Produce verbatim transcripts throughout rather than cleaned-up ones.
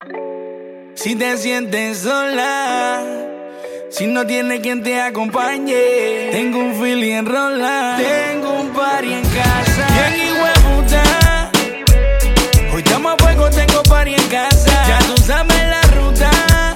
Si te sientes sola, si no tienes quien te acompañe, tengo un feeling en rola, tengo un party en casa. Bien hijueputa, hoy estamos a fuego, tengo party en casa. Ya tú sabes la ruta,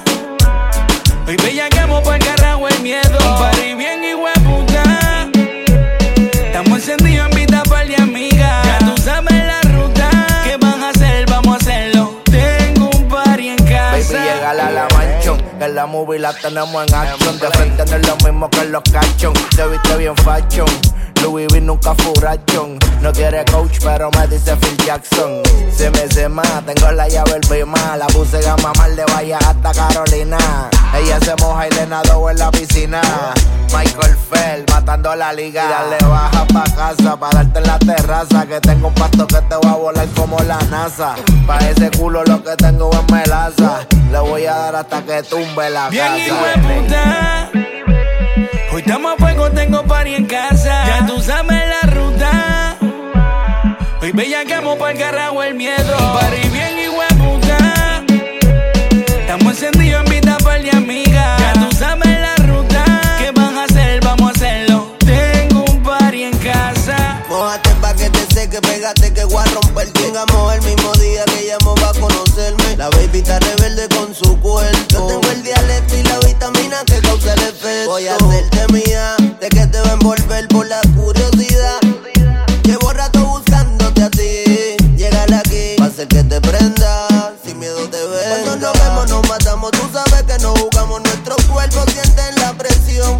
hoy bellaqueamos por el carajo el miedo. Un party bien hijueputa, estamos encendidos en vida par de amigas. Ya tú sabes la ruta, ¿qué van a hacer? Vamos a hacerlo. Tengo un party en casa. Baby, llegale a la mansión, que la movie la tenemos en action. De frente no es lo mismo que los cachón. Te viste bien fashion, Louis V nunca furachón. No quiere coach, pero me dice Phil Jackson. Se me se más, tengo la llave el Bima. La puse gama mal de Bahía hasta Carolina. Ella se moja y le nadó en la piscina. Michael Phelps matando la liga. Y dale baja pa' casa, pa' darte en la terraza. Que tengo un pasto que te va a volar como la NASA. Pa' ese culo lo que tengo es melaza. Le voy a dar hasta que tumbe la bien casa. hijueputa, hoy estamos a fuego, tengo party en casa. Ya tú sabes la ruta, hoy bellaqueamos por el carajo el miedo. Un party bien hijueputa, estamos encendidos en vida par de amigas. Ya tú sabes la ruta, ¿qué van a hacer? Vamos a hacerlo. Tengo un party en casa. Mójate pa' que te seque, pégate que voy a romper. Llegamos el mismo día que llamó va a conocerme. La baby está rebelde con su cuerpo. Yo tengo el dialecto y la vitamina que causa el efecto. Voy a hacerte mía, de que te va a envolver por la curiosidad. Llevo rato buscándote a ti. Llegar aquí, va a hacer que te prendas. Sin miedo te ven. Cuando nos vemos nos matamos, tú sabes que nos jugamos. Nuestros cuerpos sienten la presión.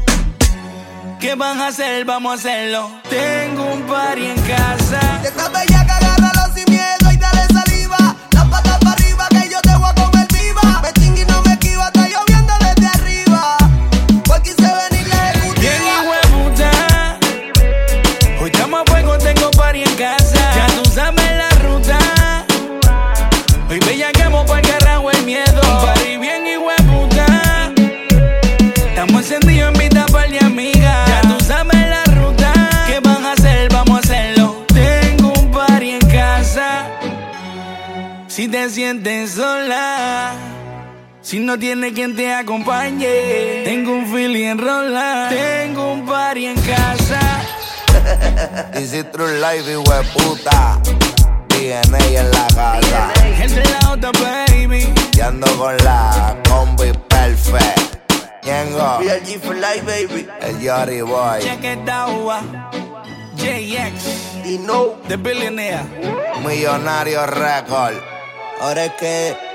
¿Qué van a hacer? Vamos a hacerlo. Tengo un party en casa. De esta bella que agárralo sin miedo y dale saliva. Las patas para arriba que yo te voy a comer viva. Me chingui no me esquiva, está lloviendo desde arriba. Pues quise venir la ejecutiva. Bien hijueputa, hoy estamos a fuego, tengo party en casa. Ya tú sabes la ruta, hoy bellaqueamos por el carajo el miedo. Un party bien hijueputa, estamos encendidos en vida par de amigas. Ya tú sabes la ruta, ¿qué van a hacer? Vamos a hacerlo. Tengo un party en casa. Si te sientes sola, si no tienes quien te acompañe, tengo un feeling en rola, tengo un party en casa. Easy True Life, hijueputa. D N A en la casa. Gente de la otra, baby. Y ando con la combi perfect. Ñengo, Real G for life, baby. el Yori Boy. Check it out. J X, Y no, The Billionaire. Millonario Record. ahora es que